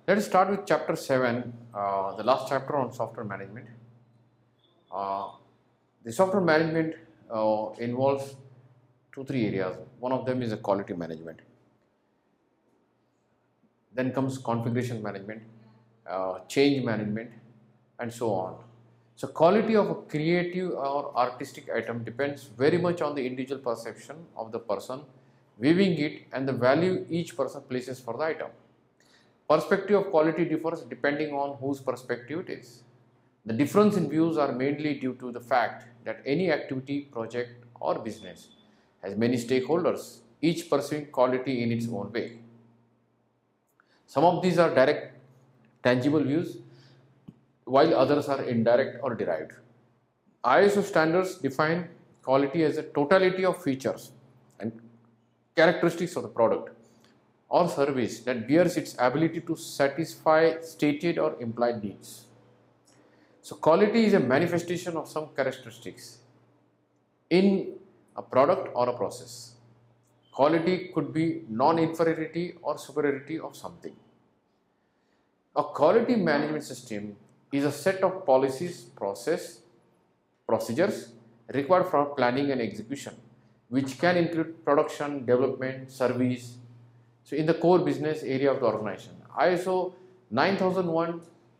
Let us start with chapter 7, the last chapter on software management. Uh, the software management involves 2-3 areas. One of them is the quality management. Then comes configuration management, change management, and so on. So quality of a creative or artistic item depends very much on the individual perception of the person viewing it and the value each person places for the item. Perspective of quality differs depending on whose perspective it is. The difference in views are mainly due to the fact that any activity, project or business has many stakeholders, each pursuing quality in its own way. Some of these are direct, tangible views, while others are indirect or derived. ISO standards define quality as a totality of features and characteristics of the product or service that bears its ability to satisfy stated or implied needs. So quality is a manifestation of some characteristics in a product or a process. Quality could be non-inferiority or superiority of something. A quality management system is a set of policies, procedures required for planning and execution, which can include production, development, service. So in the core business area of the organization, ISO 9001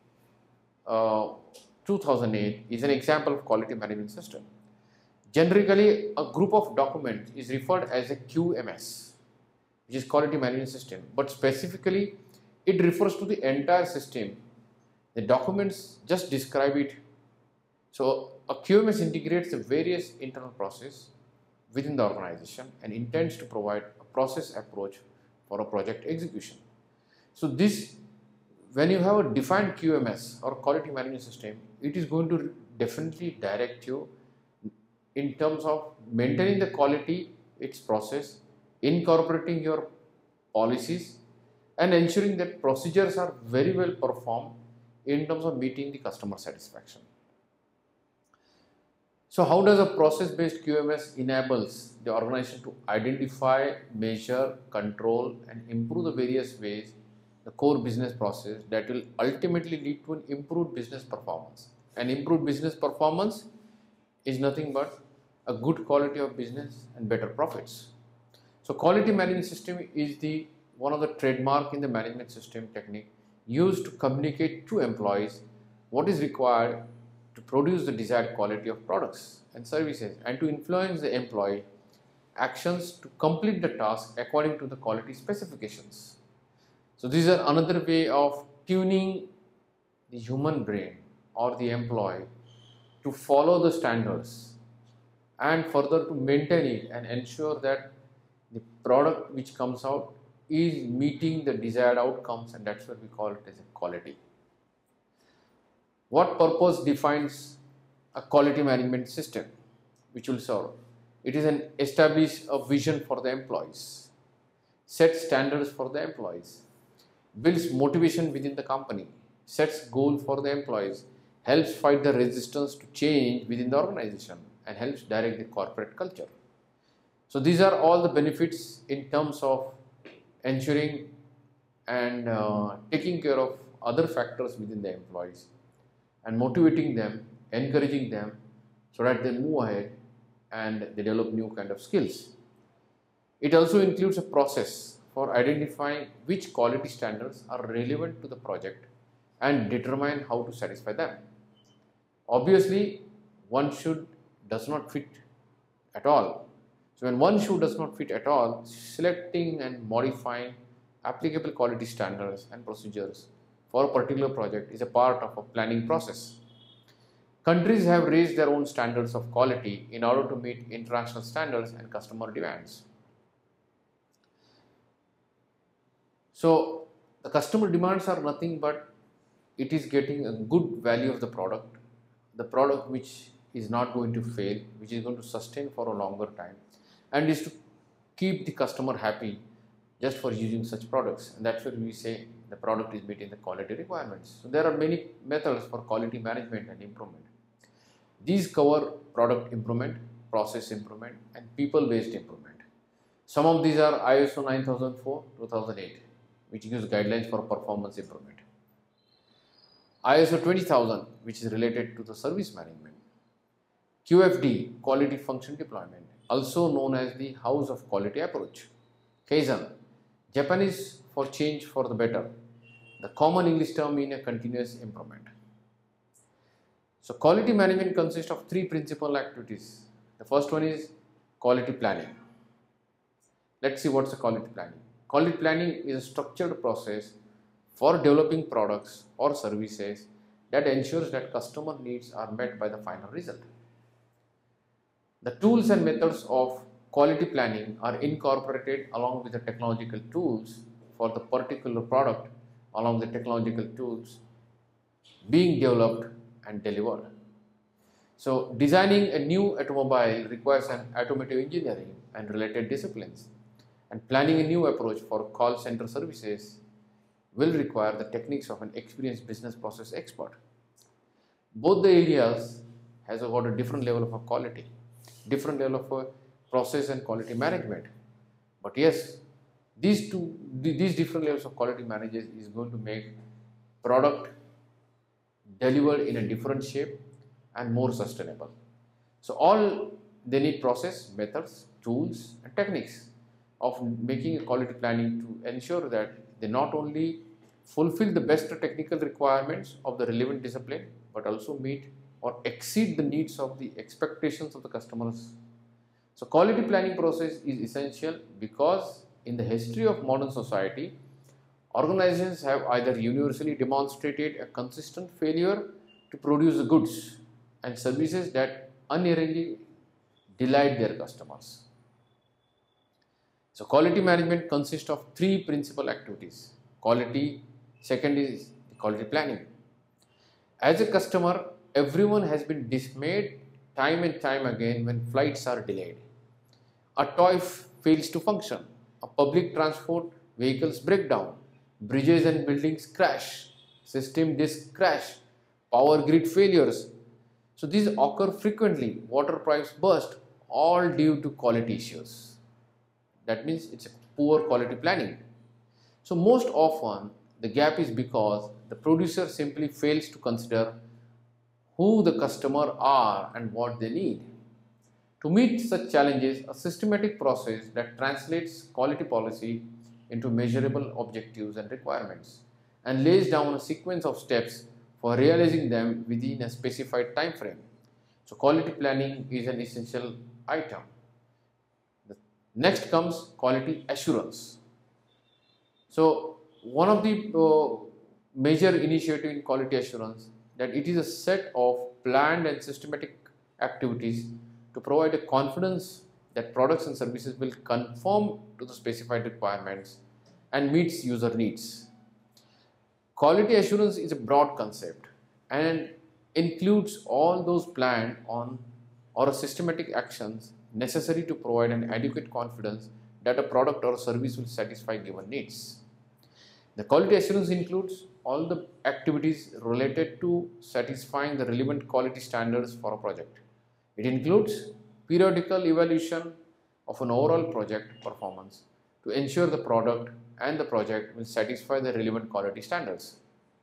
2008 is an example of quality management system. Generally, a group of documents is referred as a QMS, which is quality management system, but specifically it refers to the entire system. The documents just describe it. So a QMS integrates the various internal processes within the organization and intends to provide a process approach for a project execution. So this, when you have a defined QMS or quality management system, it is going to definitely direct you in terms of maintaining the quality, its process, incorporating your policies and ensuring that procedures are very well performed in terms of meeting the customer satisfaction. So how does a process-based QMS enables the organization to identify, measure, control and improve the various ways the core business process that will ultimately lead to an improved business performance. And improved business performance is nothing but a good quality of business and better profits. So quality management system is the one of the trademark in the management system technique used to communicate to employees what is required to produce the desired quality of products and services and to influence the employee actions to complete the task according to the quality specifications. So these are another way of tuning the human brain or the employee to follow the standards and further to maintain it and ensure that the product which comes out is meeting the desired outcomes, and that's what we call it as a quality. What purpose defines a quality management system which will serve? It is an establish a vision for the employees, set standards for the employees, builds motivation within the company, sets goal for the employees, helps fight the resistance to change within the organization and helps direct the corporate culture. So these are all the benefits in terms of ensuring and taking care of other factors within the employees and motivating them, encouraging them so that they move ahead and they develop new kind of skills. It also includes a process for identifying which quality standards are relevant to the project and determine how to satisfy them. Obviously, one shoe does not fit at all. So when one shoe does not fit at all, selecting and modifying applicable quality standards and procedures for a particular project is a part of a planning process. Countries have raised their own standards of quality in order to meet international standards and customer demands. So the customer demands are nothing but it is getting a good value of the product which is not going to fail, which is going to sustain for a longer time, and is to keep the customer happy just for using such products. And that's where we say the product is meeting the quality requirements. So there are many methods for quality management and improvement. These cover product improvement, process improvement and people-based improvement. Some of these are ISO 9004 2008. which gives guidelines for performance improvement. ISO 20000, which is related to the service management. QFD, quality function deployment, also known as the house of quality approach. Kaizen, Japanese for change for the better, the common English term in a continuous improvement. So quality management consists of three principal activities. The first one is quality planning. Let's see what's the quality planning. Quality planning is a structured process for developing products or services that ensures that customer needs are met by the final result. The tools and methods of quality planning are incorporated along with the technological tools for the particular product, along with the technological tools being developed and delivered. So designing a new automobile requires an automotive engineering and related disciplines, and planning a new approach for call center services will require the techniques of an experienced business process expert. Both the areas has got a different level of quality, different level of process and quality management. But yes, these different levels of quality managers is going to make product delivered in a different shape and more sustainable. So all they need process, methods, tools and techniques of making a quality planning to ensure that they not only fulfill the best technical requirements of the relevant discipline, but also meet or exceed the needs of the expectations of the customers. So quality planning process is essential because in the history of modern society, organizations have either universally demonstrated a consistent failure to produce the goods and services that unerringly delight their customers. So quality management consists of three principal activities. Quality, second is the quality planning. As a customer, everyone has been dismayed time and time again when flights are delayed. A toy fails to function, a public transport vehicles break down, bridges and buildings crash, system disks crash, power grid failures. So these occur frequently, water pipes burst, all due to quality issues. That means it's a poor quality planning. So most often the gap is because the producer simply fails to consider who the customer are and what they need. To meet such challenges, a systematic process that translates quality policy into measurable objectives and requirements and lays down a sequence of steps for realizing them within a specified time frame. So quality planning is an essential item. Next comes quality assurance. So one of the major initiative in quality assurance that it is a set of planned and systematic activities to provide a confidence that products and services will conform to the specified requirements and meets user needs. Quality assurance is a broad concept and includes all those planned on or systematic actions necessary to provide an adequate confidence that a product or service will satisfy given needs. The quality assurance includes all the activities related to satisfying the relevant quality standards for a project. It includes periodical evaluation of an overall project performance to ensure the product and the project will satisfy the relevant quality standards.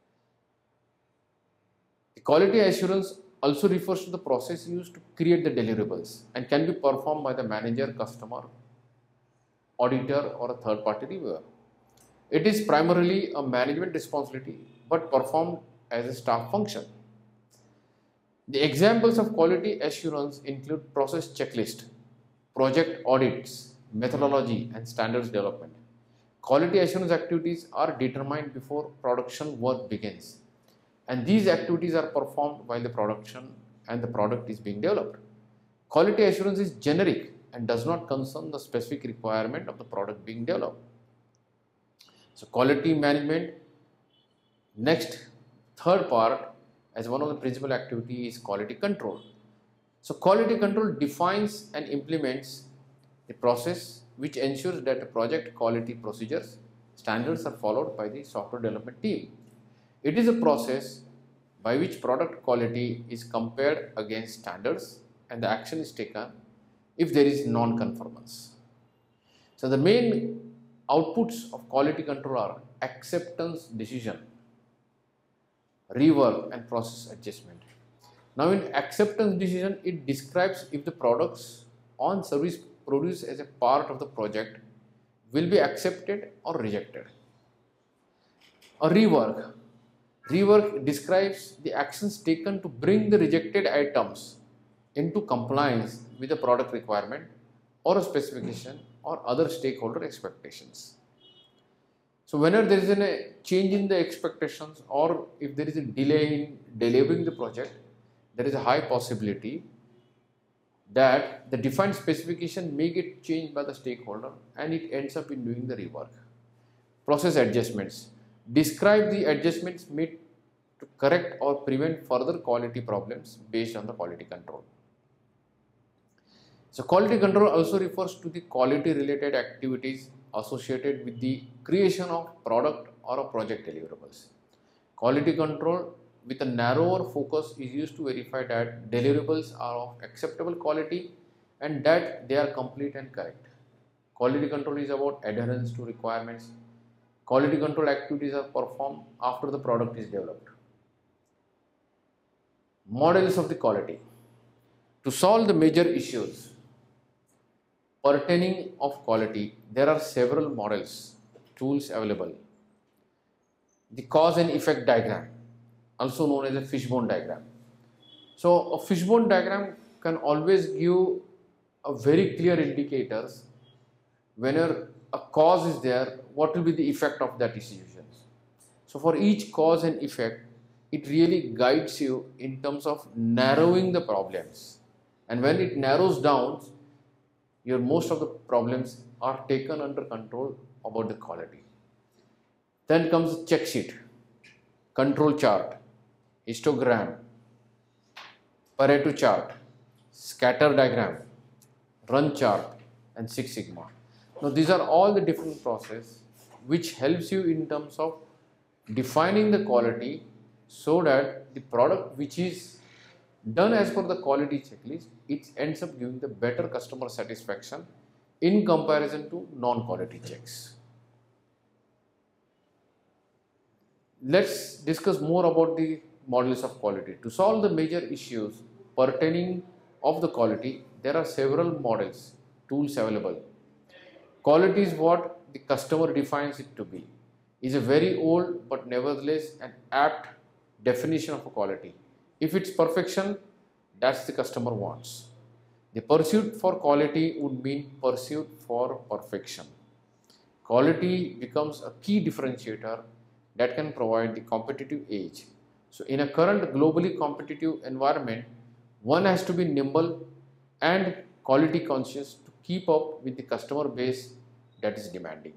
The quality assurance also refers to the process used to create the deliverables and can be performed by the manager, customer, auditor or a third-party reviewer. It is primarily a management responsibility but performed as a staff function. The examples of quality assurance include process checklist, project audits, methodology and standards development. Quality assurance activities are determined before production work begins, and these activities are performed while the production and the product is being developed. Quality assurance is generic and does not concern the specific requirement of the product being developed. So quality management, next third part as one of the principal activity is quality control. So quality control defines and implements the process which ensures that the project quality procedures, standards are followed by the software development team. It is a process by which product quality is compared against standards and the action is taken if there is non-conformance. So the main outputs of quality control are acceptance decision, rework and process adjustment. Now in acceptance decision, it describes if the products on service produced as a part of the project will be accepted or rejected. A rework describes the actions taken to bring the rejected items into compliance with the product requirement or a specification or other stakeholder expectations. So whenever there is a change in the expectations or if there is a delay in delivering the project, there is a high possibility that the defined specification may get changed by the stakeholder and it ends up in doing the rework. Process adjustments describe the adjustments made to correct or prevent further quality problems based on the quality control. So quality control also refers to the quality related activities associated with the creation of product or a project deliverables. Quality control with a narrower focus is used to verify that deliverables are of acceptable quality and that they are complete and correct. Quality control is about adherence to requirements. Quality control activities are performed after the product is developed. Models of the quality. To solve the major issues pertaining of quality, there are several models, tools available. The cause and effect diagram, also known as a fishbone diagram. So a fishbone diagram can always give a very clear indicators whenever a cause is there, what will be the effect of that decision. So for each cause and effect, it really guides you in terms of narrowing the problems. And when it narrows down, your most of the problems are taken under control about the quality. Then comes check sheet, control chart, histogram, Pareto chart, scatter diagram, run chart and Six Sigma. Now these are all the different processes which helps you in terms of defining the quality so that the product which is done as per the quality checklist, it ends up giving the better customer satisfaction in comparison to non-quality checks. Let's discuss more about the models of quality. To solve the major issues pertaining of the quality, there are several models, tools available. Quality is what the customer defines it to be. Is a very old but nevertheless an apt definition of a quality. If it's perfection, that's the customer wants. The pursuit for quality would mean pursuit for perfection. Quality becomes a key differentiator that can provide the competitive edge. So in a current globally competitive environment, one has to be nimble and quality conscious to keep up with the customer base that is demanding.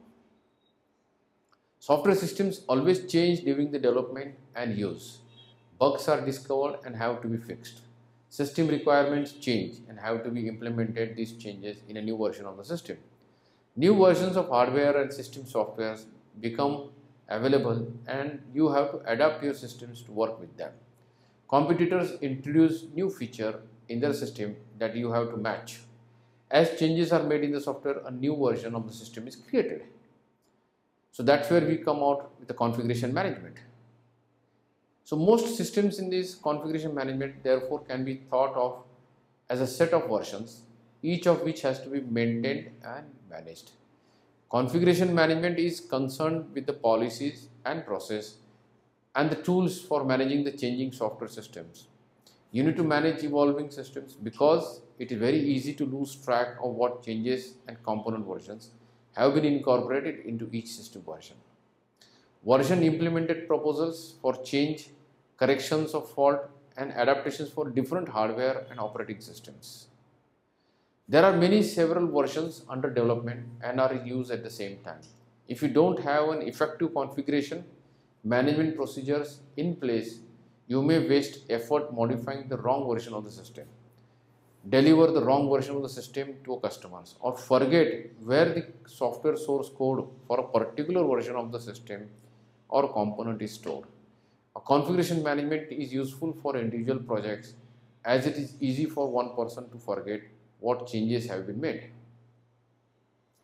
Software systems always change during the development and use. Bugs are discovered and have to be fixed. System requirements change and have to be implemented these changes in a new version of the system. New versions of hardware and system softwares become available and you have to adapt your systems to work with them. Competitors introduce new feature in their system that you have to match. As changes are made in the software, a new version of the system is created. So that's where we come out with the configuration management. So most systems in this configuration management therefore can be thought of as a set of versions, each of which has to be maintained and managed. Configuration management is concerned with the policies and process and the tools for managing the changing software systems. You need to manage evolving systems because it is very easy to lose track of what changes and component versions have been incorporated into each system version. Version implemented proposals for change, corrections of fault and adaptations for different hardware and operating systems. There are several versions under development and are in use at the same time. If you don't have an effective configuration management procedures in place, you may waste effort modifying the wrong version of the system, deliver the wrong version of the system to customers, or forget where the software source code for a particular version of the system or component is stored. A configuration management is useful for individual projects as it is easy for one person to forget what changes have been made.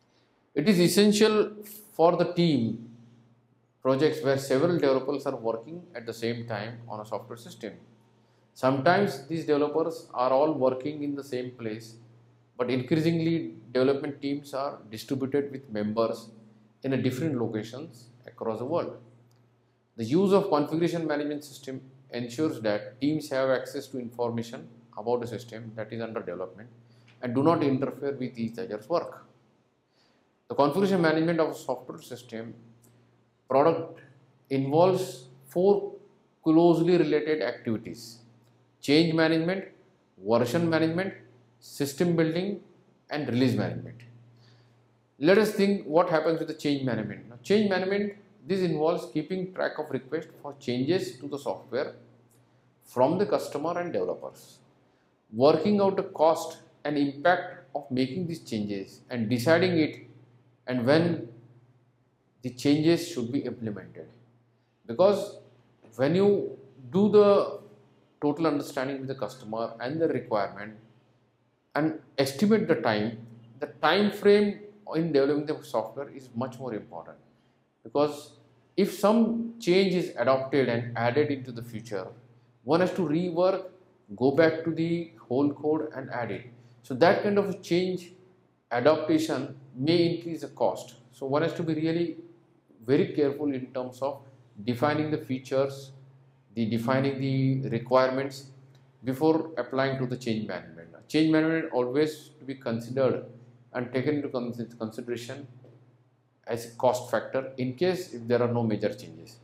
It is essential for the team projects where several developers are working at the same time on a software system. Sometimes these developers are all working in the same place, but increasingly development teams are distributed with members in a different locations across the world. The use of configuration management system ensures that teams have access to information about a system that is under development and do not interfere with each other's work. The configuration management of a software system product involves four closely related activities: change management, version management, system building, and release management. Let us think what happens with the change management. Now, change management, this involves keeping track of requests for changes to the software from the customer and developers, working out the cost and impact of making these changes and deciding it and when the changes should be implemented. Because when you do the total understanding with the customer and the requirement and estimate the time frame in developing the software is much more important, because if some change is adopted and added into the future, one has to rework, go back to the whole code and add it. So that kind of change adaptation may increase the cost. So one has to be really very careful in terms of defining the features, defining the requirements before applying to the change management. Change management always to be considered and taken into consideration as a cost factor in case if there are no major changes.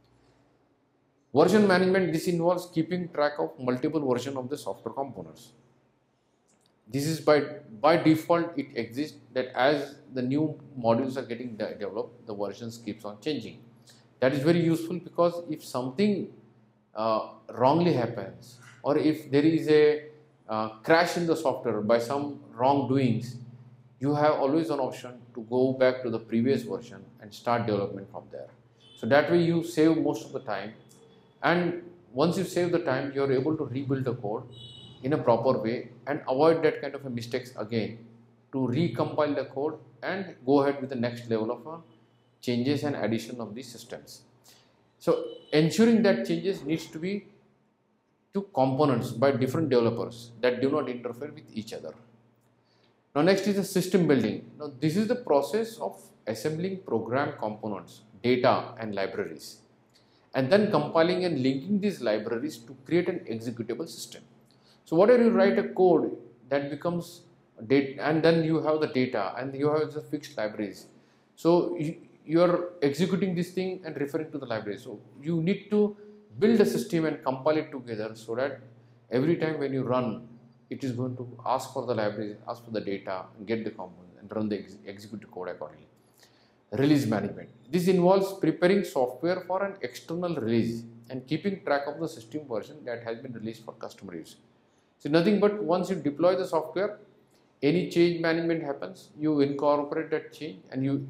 Version management, this involves keeping track of multiple versions of the software components. This is by default it exists that as the new modules are getting developed, the versions keeps on changing. That is very useful because if something wrongly happens, or if there is a crash in the software by some wrongdoings, you have always an option to go back to the previous version and start development from there. So that way you save most of the time, and once you save the time, you are able to rebuild the code in a proper way and avoid that kind of a mistakes again, to recompile the code and go ahead with the next level of changes and addition of these systems. So ensuring that changes needs to be to components by different developers that do not interfere with each other. Now next is the system building. Now this is the process of assembling program components, data and libraries, and then compiling and linking these libraries to create an executable system. So whatever you write a code that becomes data, and then you have the data and you have the fixed libraries. So you are executing this thing and referring to the library. So you need to build a system and compile it together so that every time when you run, it is going to ask for the libraries, ask for the data, and get the components and run the execute code accordingly. Release management. This involves preparing software for an external release and keeping track of the system version that has been released for customer use. So nothing but once you deploy the software, any change management happens, you incorporate that change,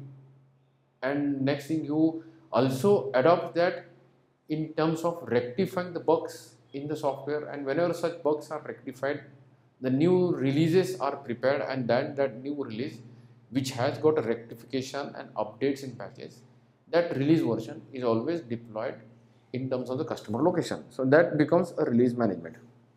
and next thing you also adopt that in terms of rectifying the bugs in the software, and whenever such bugs are rectified, the new releases are prepared, and then that new release which has got a rectification and updates in patches, that release version is always deployed in terms of the customer location. So that becomes a release management.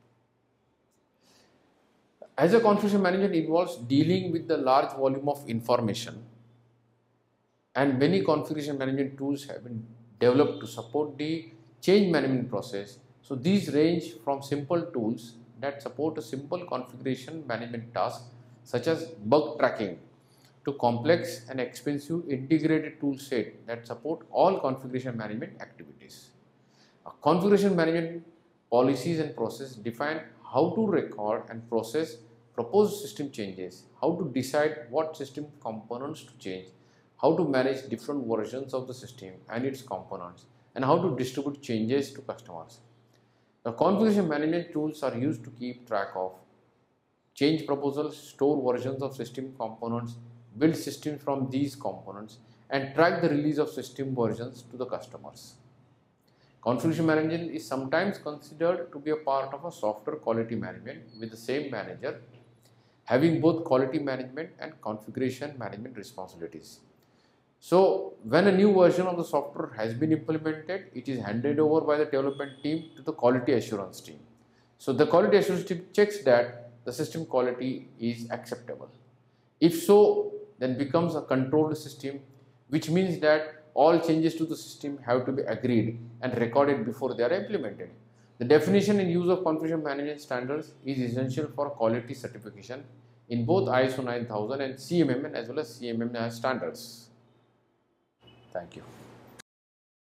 As a configuration management involves dealing with the large volume of information, and many configuration management tools have been developed to support the change management process. So these range from simple tools that support a simple configuration management task such as bug tracking to complex and expensive integrated tool set that support all configuration management activities. A configuration management policies and process define how to record and process proposed system changes, how to decide what system components to change, how to manage different versions of the system and its components, and how to distribute changes to customers. The configuration management tools are used to keep track of change proposals, store versions of system components, build systems from these components, and track the release of system versions to the customers. Configuration management is sometimes considered to be a part of a software quality management, with the same manager having both quality management and configuration management responsibilities. So when a new version of the software has been implemented, it is handed over by the development team to the quality assurance team. So the quality assurance team checks that the system quality is acceptable. If so, then becomes a controlled system, which means that all changes to the system have to be agreed and recorded before they are implemented. The definition and use of configuration management standards is essential for quality certification in both ISO 9000 and CMMN as well as CMMI standards. Thank you.